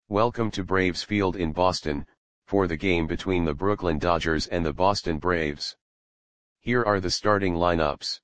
Welcome to Braves Field in Boston, for the game between the Brooklyn Dodgers and the Boston Braves. Here are the starting lineups.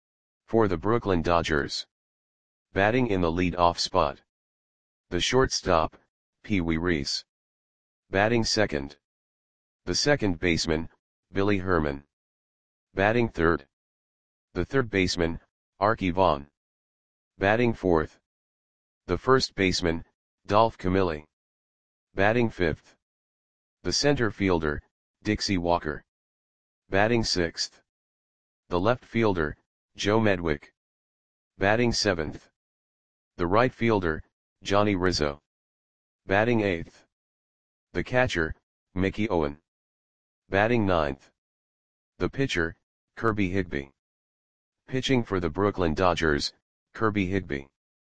For the Brooklyn Dodgers. Batting in the lead-off spot. The shortstop, Pee Wee Reese. Batting second. The second baseman, Billy Herman. Batting third. The third baseman, Arky Vaughan. Batting fourth. The first baseman, Dolph Camilli. Batting fifth. The center fielder, Dixie Walker. Batting sixth. The left fielder, Joe Medwick. Batting seventh. The right fielder, Johnny Rizzo. Batting eighth. The catcher, Mickey Owen. Batting ninth. The pitcher, Kirby Higbee. Pitching for the Brooklyn Dodgers, Kirby Higbee.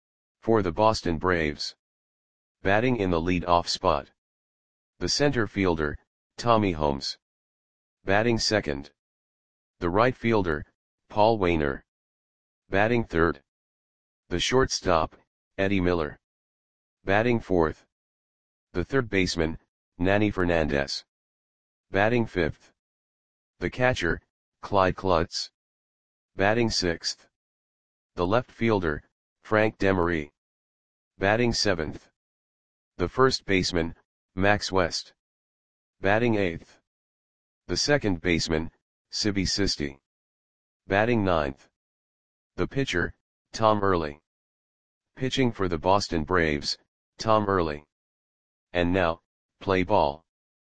For the Boston Braves. Batting in the lead-off spot. The center fielder, Tommy Holmes. Batting second. The right fielder, Paul Waner. Batting third. The shortstop, Eddie Miller. Batting fourth. The third baseman, Nanny Fernandez. Batting fifth. The catcher, Clyde Klutz. Batting sixth. The left fielder, Frank Demery. Batting seventh. The first baseman, Max West. Batting eighth. The second baseman, Sibby Sisti. Batting ninth. The pitcher, Tom Early. Pitching for the Boston Braves, Tom Early. And now, play ball.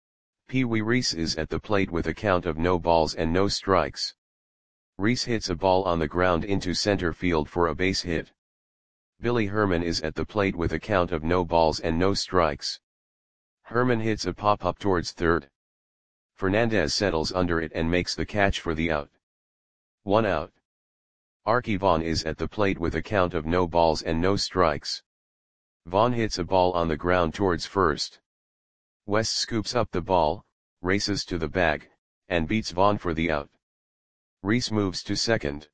Pee Wee Reese is at the plate with a count of no balls and no strikes. Reese hits a ball on the ground into center field for a base hit. Billy Herman is at the plate with a count of no balls and no strikes. Herman hits a pop-up towards third. Fernandez settles under it and makes the catch for the out. 1 out. Arky Vaughan is at the plate with a count of no balls and no strikes. Vaughan hits a ball on the ground towards first. West scoops up the ball, races to the bag, and beats Vaughan for the out. Reese moves to second.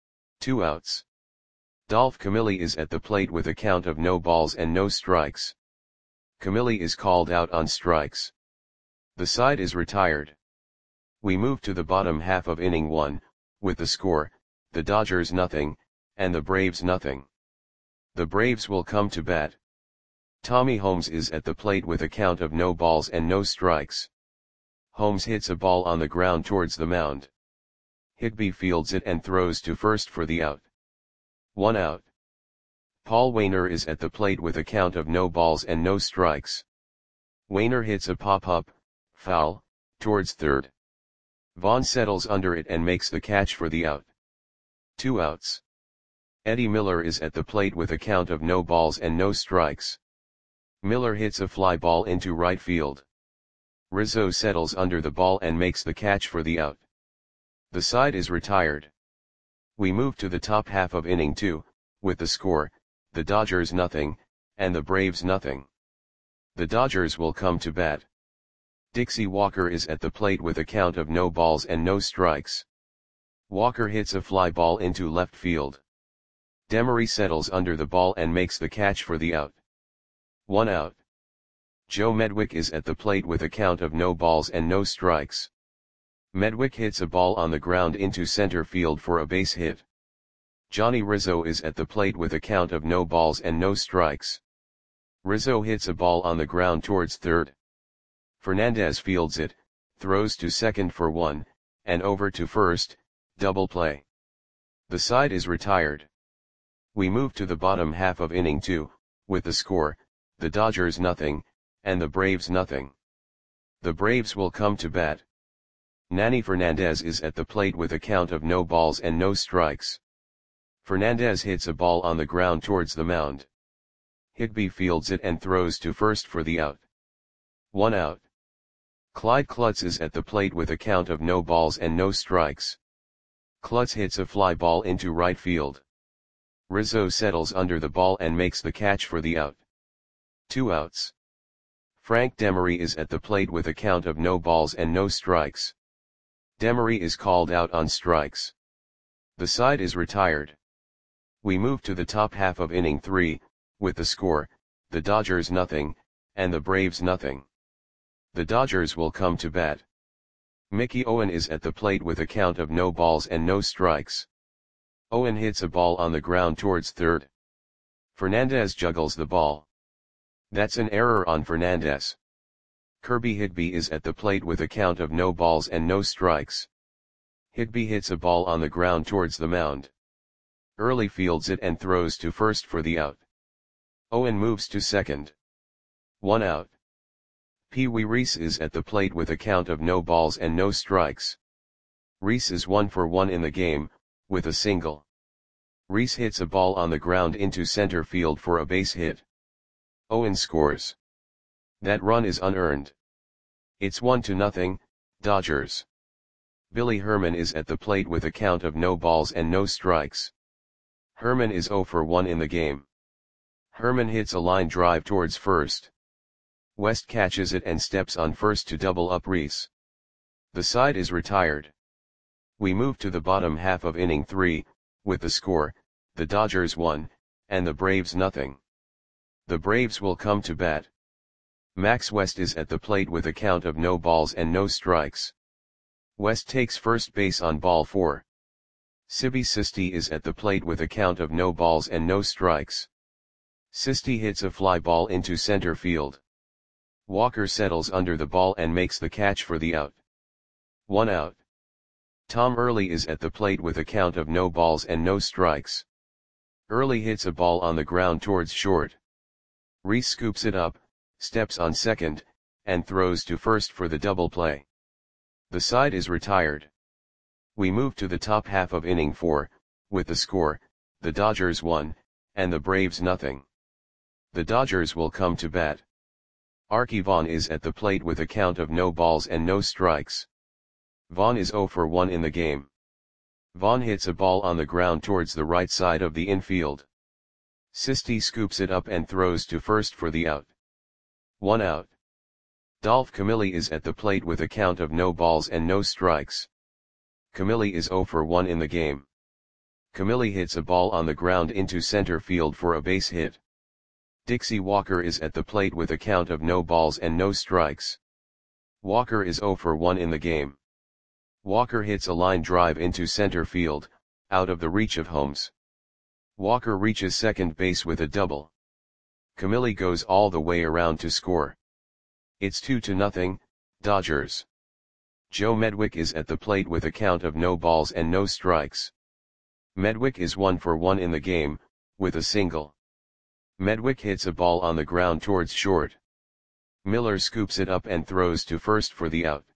2 outs. Dolph Camilli is at the plate with a count of no balls and no strikes. Camilli is called out on strikes. The side is retired. We move to the bottom half of inning 1, with the score, the Dodgers nothing, and the Braves nothing. The Braves will come to bat. Tommy Holmes is at the plate with a count of no balls and no strikes. Holmes hits a ball on the ground towards the mound. Higbee fields it and throws to first for the out. 1 out. Paul Waner is at the plate with a count of no balls and no strikes. Waner hits a pop-up, foul, towards third. Vaughan settles under it and makes the catch for the out. 2 outs. Eddie Miller is at the plate with a count of no balls and no strikes. Miller hits a fly ball into right field. Rizzo settles under the ball and makes the catch for the out. The side is retired. We move to the top half of inning 2, with the score, the Dodgers nothing, and the Braves nothing. The Dodgers will come to bat. Dixie Walker is at the plate with a count of no balls and no strikes. Walker hits a fly ball into left field. Demery settles under the ball and makes the catch for the out. 1 out. Joe Medwick is at the plate with a count of no balls and no strikes. Medwick hits a ball on the ground into center field for a base hit. Johnny Rizzo is at the plate with a count of no balls and no strikes. Rizzo hits a ball on the ground towards third. Fernandez fields it, throws to second for 1, and over to first, double play. The side is retired. We move to the bottom half of inning 2, with the score, the Dodgers nothing, and the Braves nothing. The Braves will come to bat. Nanny Fernandez is at the plate with a count of no balls and no strikes. Fernandez hits a ball on the ground towards the mound. Higbee fields it and throws to first for the out. 1 out. Clyde Klutz is at the plate with a count of no balls and no strikes. Klutz hits a fly ball into right field. Rizzo settles under the ball and makes the catch for the out. 2 outs. Frank Demery is at the plate with a count of no balls and no strikes. Demery is called out on strikes. The side is retired. We move to the top half of inning 3, with the score, the Dodgers nothing, and the Braves nothing. The Dodgers will come to bat. Mickey Owen is at the plate with a count of no balls and no strikes. Owen hits a ball on the ground towards third. Fernandez juggles the ball. That's an error on Fernandez. Kirby Higby is at the plate with a count of no balls and no strikes. Higby hits a ball on the ground towards the mound. Early fields it and throws to first for the out. Owen moves to second. 1 out. Pee Wee Reese is at the plate with a count of no balls and no strikes. Reese is 1 for 1 in the game, with a single. Reese hits a ball on the ground into center field for a base hit. Owen scores. That run is unearned. It's 1-0, Dodgers. Billy Herman is at the plate with a count of no balls and no strikes. Herman is 0 for 1 in the game. Herman hits a line drive towards first. West catches it and steps on first to double up Reese. The side is retired. We move to the bottom half of inning 3, with the score, the Dodgers 1, and the Braves nothing. The Braves will come to bat. Max West is at the plate with a count of no balls and no strikes. West takes first base on ball 4. Sibby Sisti is at the plate with a count of no balls and no strikes. Sisti hits a fly ball into center field. Walker settles under the ball and makes the catch for the out. 1 out. Tom Early is at the plate with a count of no balls and no strikes. Early hits a ball on the ground towards short. Reese scoops it up, steps on second, and throws to first for the double play. The side is retired. We move to the top half of inning 4, with the score, the Dodgers 1, and the Braves nothing. The Dodgers will come to bat. Arky Vaughan is at the plate with a count of no balls and no strikes. Vaughan is 0 for 1 in the game. Vaughan hits a ball on the ground towards the right side of the infield. Sisti scoops it up and throws to first for the out. 1 out. Dolph Camilli is at the plate with a count of no balls and no strikes. Camilli is 0 for 1 in the game. Camilli hits a ball on the ground into center field for a base hit. Dixie Walker is at the plate with a count of no balls and no strikes. Walker is 0 for 1 in the game. Walker hits a line drive into center field, out of the reach of Holmes. Walker reaches second base with a double. Camilli goes all the way around to score. It's 2-0, Dodgers. Joe Medwick is at the plate with a count of no balls and no strikes. Medwick is 1 for 1 in the game, with a single. Medwick hits a ball on the ground towards short. Miller scoops it up and throws to first for the out.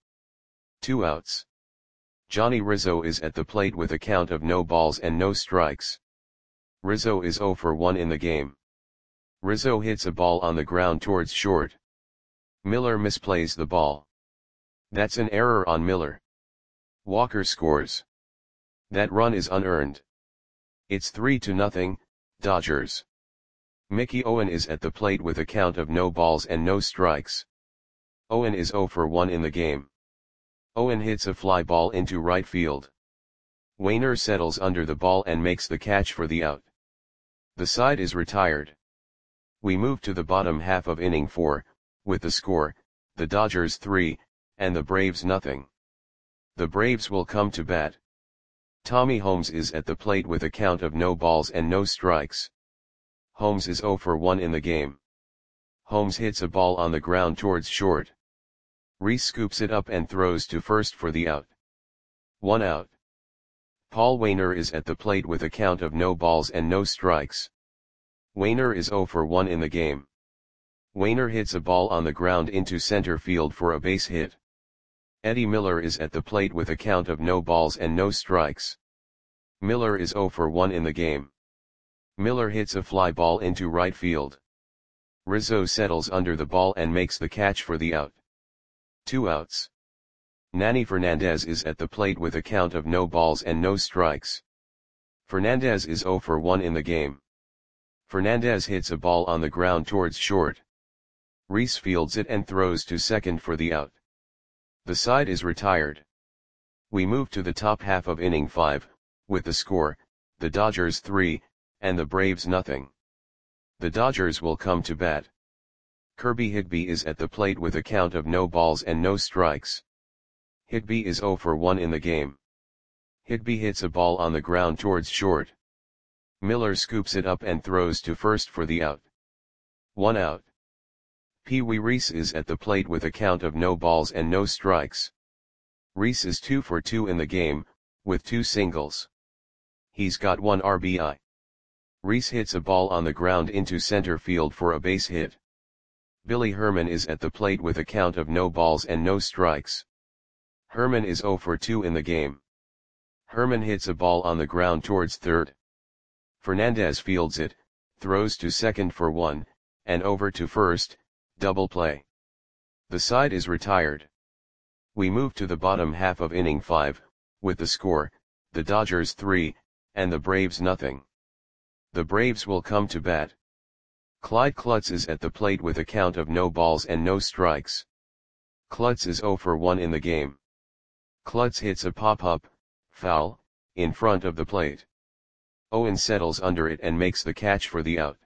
2 outs. Johnny Rizzo is at the plate with a count of no balls and no strikes. Rizzo is 0 for 1 in the game. Rizzo hits a ball on the ground towards short. Miller misplays the ball. That's an error on Miller. Walker scores. That run is unearned. It's 3-0, Dodgers. Mickey Owen is at the plate with a count of no balls and no strikes. Owen is 0 for 1 in the game. Owen hits a fly ball into right field. Wainer settles under the ball and makes the catch for the out. The side is retired. We move to the bottom half of inning 4, with the score, the Dodgers 3, and the Braves nothing. The Braves will come to bat. Tommy Holmes is at the plate with a count of no balls and no strikes. Holmes is 0 for 1 in the game. Holmes hits a ball on the ground towards short. Reese scoops it up and throws to first for the out. 1 out. Paul Wainer is at the plate with a count of no balls and no strikes. Wainer is 0 for 1 in the game. Wainer hits a ball on the ground into center field for a base hit. Eddie Miller is at the plate with a count of no balls and no strikes. Miller is 0 for 1 in the game. Miller hits a fly ball into right field. Rizzo settles under the ball and makes the catch for the out. 2 outs. Nanny Fernandez is at the plate with a count of no balls and no strikes. Fernandez is 0 for 1 in the game. Fernandez hits a ball on the ground towards short. Reese fields it and throws to second for the out. The side is retired. We move to the top half of inning 5, with the score, the Dodgers 3, and the Braves nothing. The Dodgers will come to bat. Kirby Higby is at the plate with a count of no balls and no strikes. Higby is 0 for 1 in the game. Higby hits a ball on the ground towards short. Miller scoops it up and throws to first for the out. 1 out. Pee Wee Reese is at the plate with a count of no balls and no strikes. Reese is 2 for 2 in the game, with 2 singles. He's got 1 RBI. Reese hits a ball on the ground into center field for a base hit. Billy Herman is at the plate with a count of no balls and no strikes. Herman is 0 for 2 in the game. Herman hits a ball on the ground towards third. Fernandez fields it, throws to second for 1, and over to first, double play. The side is retired. We move to the bottom half of inning 5, with the score, the Dodgers 3, and the Braves nothing. The Braves will come to bat. Clyde Klutz is at the plate with a count of no balls and no strikes. Klutz is 0 for 1 in the game. Klutz hits a pop-up, foul, in front of the plate. Owen settles under it and makes the catch for the out.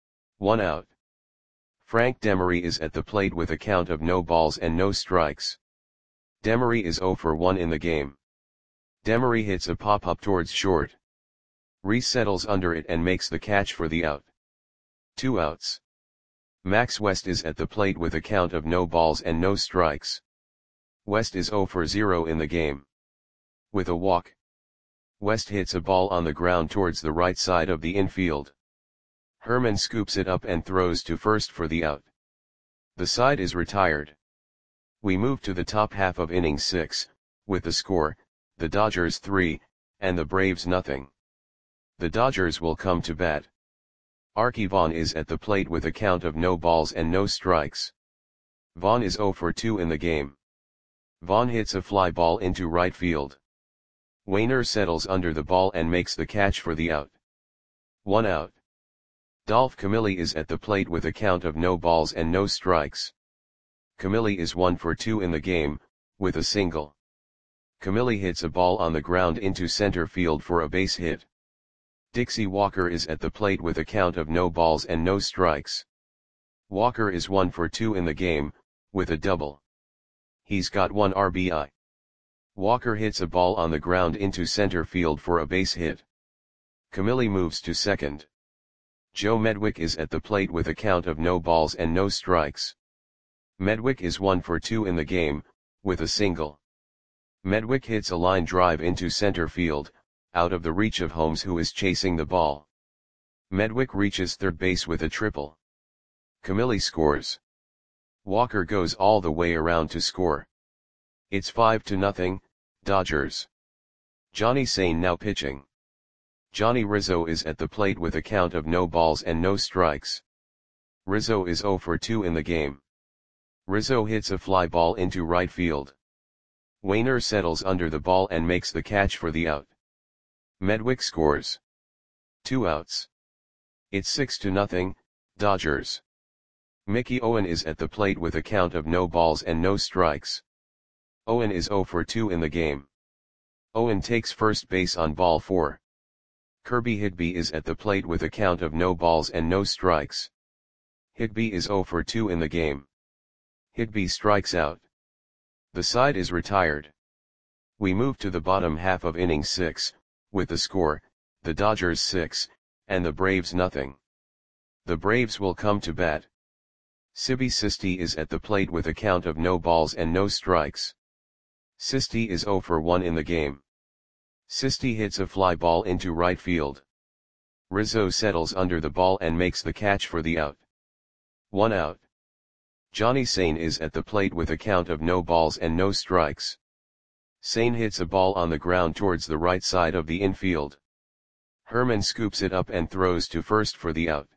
1 out. Frank Demery is at the plate with a count of no balls and no strikes. Demery is 0 for 1 in the game. Demery hits a pop-up towards short. Reese settles under it and makes the catch for the out. 2 outs. Max West is at the plate with a count of no balls and no strikes. West is 0 for 0 in the game. With a walk. West hits a ball on the ground towards the right side of the infield. Herman scoops it up and throws to first for the out. The side is retired. We move to the top half of inning 6, with the score, the Dodgers 3, and the Braves nothing. The Dodgers will come to bat. Archie Vaughn is at the plate with a count of no balls and no strikes. Vaughn is 0 for 2 in the game. Vaughn hits a fly ball into right field. Wainer settles under the ball and makes the catch for the out. 1 out. Dolph Camilli is at the plate with a count of no balls and no strikes. Camilli is 1 for 2 in the game, with a single. Camilli hits a ball on the ground into center field for a base hit. Dixie Walker is at the plate with a count of no balls and no strikes. Walker is 1 for 2 in the game, with a double. He's got 1 RBI. Walker hits a ball on the ground into center field for a base hit. Camilli moves to second. Joe Medwick is at the plate with a count of no balls and no strikes. Medwick is 1 for 2 in the game, with a single. Medwick hits a line drive into center field, out of the reach of Holmes, who is chasing the ball. Medwick reaches third base with a triple. Camilli scores. Walker goes all the way around to score. It's 5-0, Dodgers. Johnny Sain now pitching. Johnny Rizzo is at the plate with a count of no balls and no strikes. Rizzo is 0 for 2 in the game. Rizzo hits a fly ball into right field. Wainer settles under the ball and makes the catch for the out. Medwick scores. 2 outs. It's 6-0, Dodgers. Mickey Owen is at the plate with a count of no balls and no strikes. Owen is 0 for 2 in the game. Owen takes first base on ball 4. Kirby Higby is at the plate with a count of no balls and no strikes. Higby is 0 for 2 in the game. Higby strikes out. The side is retired. We move to the bottom half of inning 6, with the score, the Dodgers 6, and the Braves nothing. The Braves will come to bat. Sibby Sisti is at the plate with a count of no balls and no strikes. Sisti is 0 for 1 in the game. Sisti hits a fly ball into right field. Rizzo settles under the ball and makes the catch for the out. 1 out. Johnny Sain is at the plate with a count of no balls and no strikes. Sain hits a ball on the ground towards the right side of the infield. Herman scoops it up and throws to first for the out.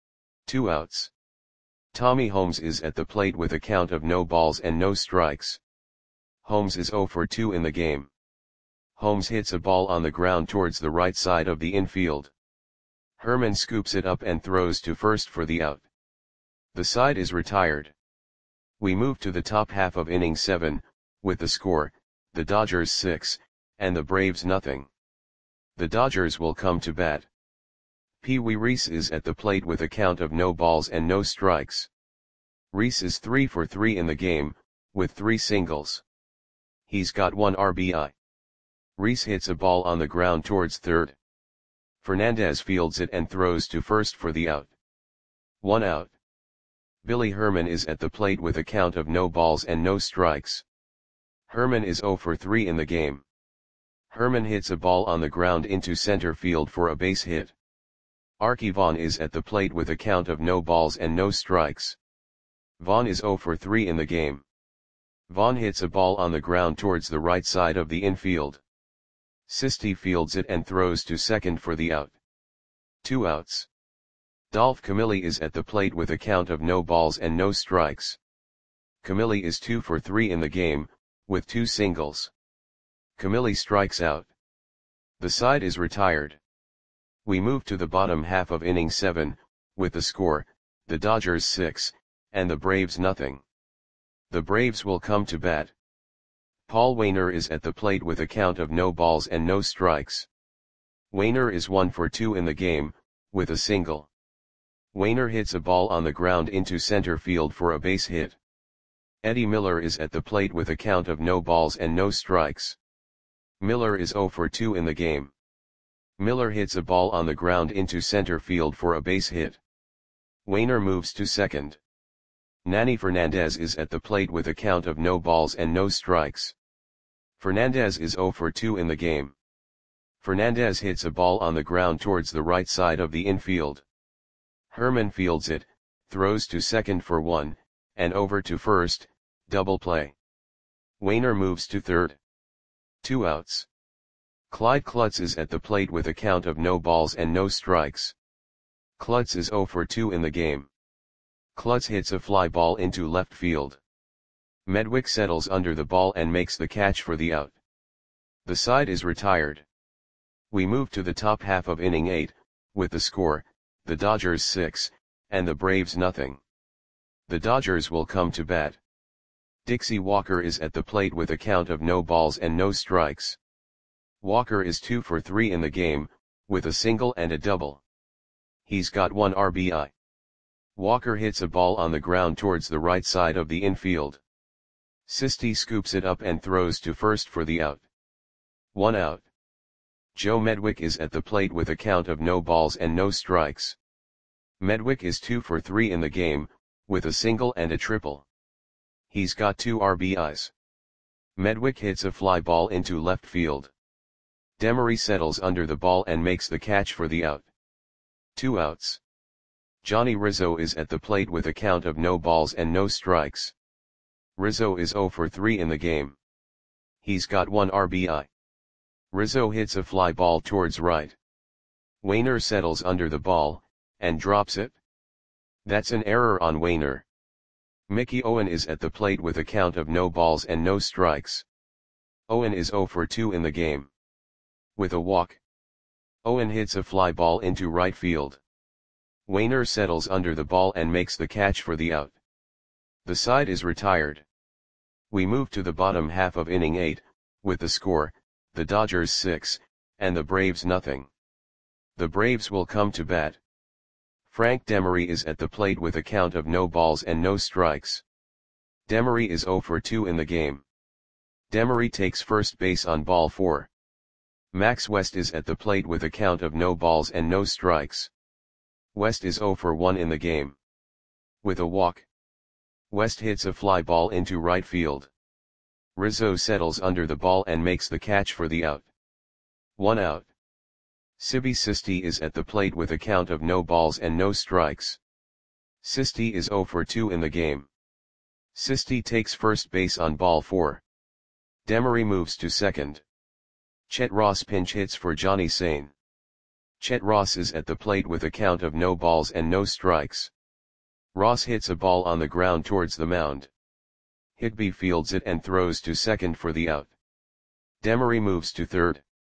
2 outs. Tommy Holmes is at the plate with a count of no balls and no strikes. Holmes is 0 for 2 in the game. Holmes hits a ball on the ground towards the right side of the infield. Herman scoops it up and throws to first for the out. The side is retired. We move to the top half of inning 7, with the score, the Dodgers 6, and the Braves nothing. The Dodgers will come to bat. Pee Wee Reese is at the plate with a count of no balls and no strikes. Rhys is 3 for 3 in the game, with 3 singles. He's got 1 RBI. Rhys hits a ball on the ground towards third. Fernandez fields it and throws to first for the out. 1 out. Billy Herman is at the plate with a count of no balls and no strikes. Herman is 0 for 3 in the game. Herman hits a ball on the ground into center field for a base hit. Arky Vaughan is at the plate with a count of no balls and no strikes. Vaughan is 0 for 3 in the game. Vaughan hits a ball on the ground towards the right side of the infield. Sisti fields it and throws to second for the out. 2 outs. Dolph Camilli is at the plate with a count of no balls and no strikes. Camilli is 2 for 3 in the game, with 2 singles. Camilli strikes out. The side is retired. We move to the bottom half of inning 7, with the score, the Dodgers 6, and the Braves nothing. The Braves will come to bat. Paul Waner is at the plate with a count of no balls and no strikes. Waner is 1 for 2 in the game, with a single. Waner hits a ball on the ground into center field for a base hit. Eddie Miller is at the plate with a count of no balls and no strikes. Miller is 0 for 2 in the game. Miller hits a ball on the ground into center field for a base hit. Waner moves to second. Nanny Fernandez is at the plate with a count of no balls and no strikes. Fernandez is 0 for 2 in the game. Fernandez hits a ball on the ground towards the right side of the infield. Herman fields it, throws to second for 1, and over to first, double play. Waner moves to third. 2 outs. Clyde Klutz is at the plate with a count of no balls and no strikes. Klutz is 0 for 2 in the game. Klutz hits a fly ball into left field. Medwick settles under the ball and makes the catch for the out. The side is retired. We move to the top half of inning 8, with the score, the Dodgers 6, and the Braves nothing. The Dodgers will come to bat. Dixie Walker is at the plate with a count of no balls and no strikes. Walker is 2 for 3 in the game, with a single and a double. He's got 1 RBI. Walker hits a ball on the ground towards the right side of the infield. Sisti scoops it up and throws to first for the out. 1 out. Joe Medwick is at the plate with a count of no balls and no strikes. Medwick is 2 for 3 in the game, with a single and a triple. He's got 2 RBIs. Medwick hits a fly ball into left field. Demery settles under the ball and makes the catch for the out. 2 outs. Johnny Rizzo is at the plate with a count of no balls and no strikes. Rizzo is 0 for 3 in the game. He's got 1 RBI. Rizzo hits a fly ball towards right. Waner settles under the ball, and drops it. That's an error on Waner. Mickey Owen is at the plate with a count of no balls and no strikes. Owen is 0 for 2 in the game. With a walk. Owen hits a fly ball into right field. Waner settles under the ball and makes the catch for the out. The side is retired. We move to the bottom half of inning 8, with the score, the Dodgers 6, and the Braves nothing. The Braves will come to bat. Frank Demery is at the plate with a count of no balls and no strikes. Demery is 0 for 2 in the game. Demery takes first base on ball 4. Max West is at the plate with a count of no balls and no strikes. West is 0 for 1 in the game. With a walk. West hits a fly ball into right field. Rizzo settles under the ball and makes the catch for the out. 1 out. Sibi Sisti is at the plate with a count of no balls and no strikes. Sisti is 0 for 2 in the game. Sisti takes first base on ball 4. Demery moves to second. Chet Ross pinch hits for Johnny Sane. Chet Ross is at the plate with a count of no balls and no strikes. Ross hits a ball on the ground towards the mound. Higbee fields it and throws to second for the out. Demery moves to third.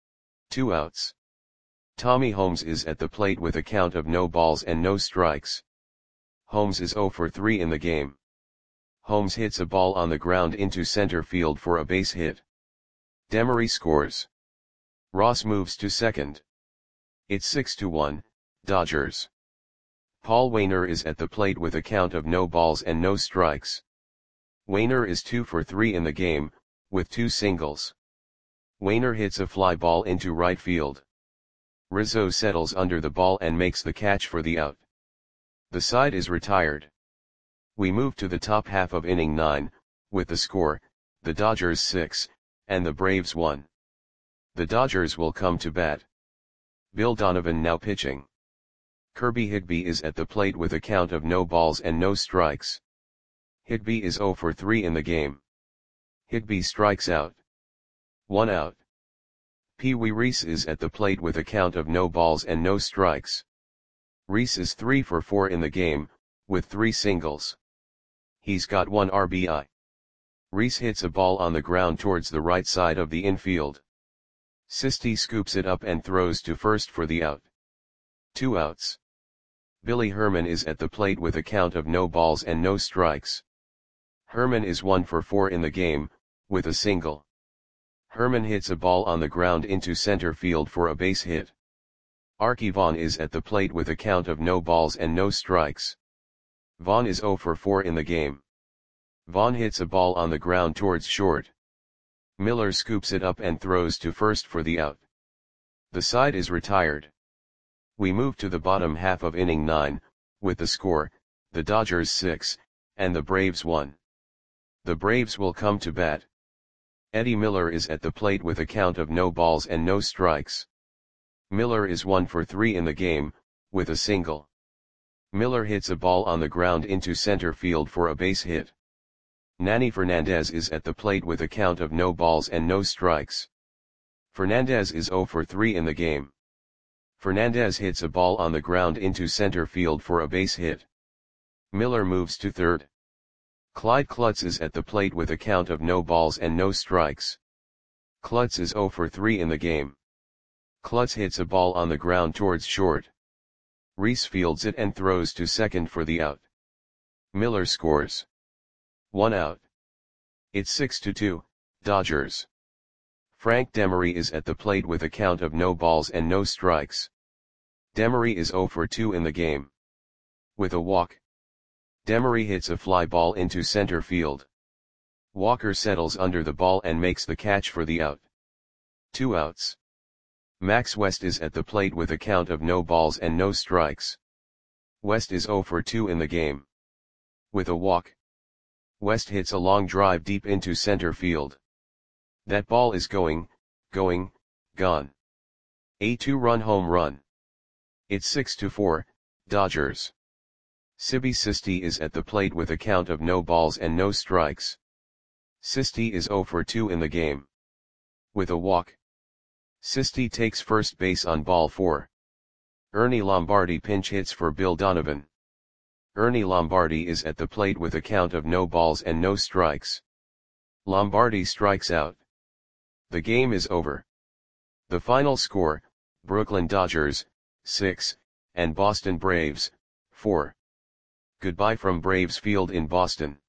2 outs. Tommy Holmes is at the plate with a count of no balls and no strikes. Holmes is 0 for 3 in the game. Holmes hits a ball on the ground into center field for a base hit. Demery scores. Ross moves to second. It's 6-1, Dodgers. Paul Waner is at the plate with a count of no balls and no strikes. Waner is 2 for 3 in the game, with 2 singles. Waner hits a fly ball into right field. Rizzo settles under the ball and makes the catch for the out. The side is retired. We move to the top half of inning 9, with the score, the Dodgers 6, and the Braves 1. The Dodgers will come to bat. Bill Donovan now pitching. Kirby Higby is at the plate with a count of no balls and no strikes. Higby is 0 for 3 in the game. Higby strikes out. 1 out. Pee Wee Reese is at the plate with a count of no balls and no strikes. Reese is 3 for 4 in the game, with 3 singles. He's got 1 RBI. Reese hits a ball on the ground towards the right side of the infield. Sisti scoops it up and throws to first for the out. 2 outs. Billy Herman is at the plate with a count of no balls and no strikes. Herman is 1 for 4 in the game, with a single. Herman hits a ball on the ground into center field for a base hit. Arky Vaughan is at the plate with a count of no balls and no strikes. Vaughan is 0 for 4 in the game. Vaughan hits a ball on the ground towards short. Miller scoops it up and throws to first for the out. The side is retired. We move to the bottom half of inning 9, with the score, the Dodgers 6, and the Braves 1. The Braves will come to bat. Eddie Miller is at the plate with a count of no balls and no strikes. Miller is 1 for 3 in the game, with a single. Miller hits a ball on the ground into center field for a base hit. Nanny Fernandez is at the plate with a count of no balls and no strikes. Fernandez is 0 for 3 in the game. Fernandez hits a ball on the ground into center field for a base hit. Miller moves to third. Clyde Klutz is at the plate with a count of no balls and no strikes. Klutz is 0 for 3 in the game. Klutz hits a ball on the ground towards short. Reese fields it and throws to second for the out. Miller scores. 1 out. It's 6-2, Dodgers. Frank Demery is at the plate with a count of no balls and no strikes. Demery is 0 for 2 in the game. With a walk. Demery hits a fly ball into center field. Walker settles under the ball and makes the catch for the out. 2 outs. Max West is at the plate with a count of no balls and no strikes. West is 0 for 2 in the game. With a walk. West hits a long drive deep into center field. That ball is gone. A 2-run home run. It's 6-4, Dodgers. Sibi Sisti is at the plate with a count of no balls and no strikes. Sisti is 0 for 2 in the game. With a walk. Sisti takes first base on ball 4. Ernie Lombardi pinch hits for Bill Donovan. Ernie Lombardi is at the plate with a count of no balls and no strikes. Lombardi strikes out. The game is over. The final score, Brooklyn Dodgers, 6, and Boston Braves, 4. Goodbye from Braves Field in Boston.